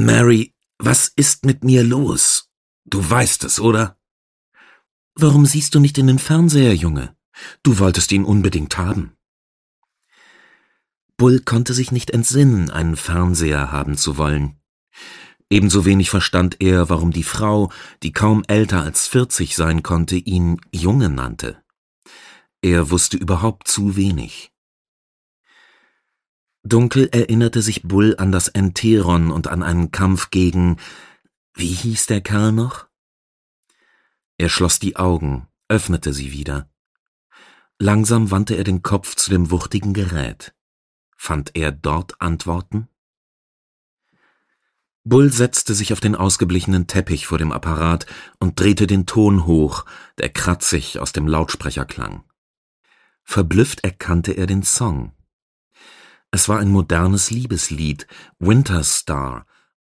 Mary, was ist mit mir los? Du weißt es, oder? Warum siehst du nicht in den Fernseher, Junge? Du wolltest ihn unbedingt haben. Bull konnte sich nicht entsinnen, einen Fernseher haben zu wollen. Ebenso wenig verstand er, warum die Frau, die kaum älter als 40 sein konnte, ihn Junge nannte. Er wusste überhaupt zu wenig. Dunkel erinnerte sich Bull an das Enteron und an einen Kampf gegen, wie hieß der Kerl noch? Er schloss die Augen, öffnete sie wieder. Langsam wandte er den Kopf zu dem wuchtigen Gerät. Fand er dort Antworten? Bull setzte sich auf den ausgeblichenen Teppich vor dem Apparat und drehte den Ton hoch, der kratzig aus dem Lautsprecher klang. Verblüfft erkannte er den Song. Es war ein modernes Liebeslied, Winter Star,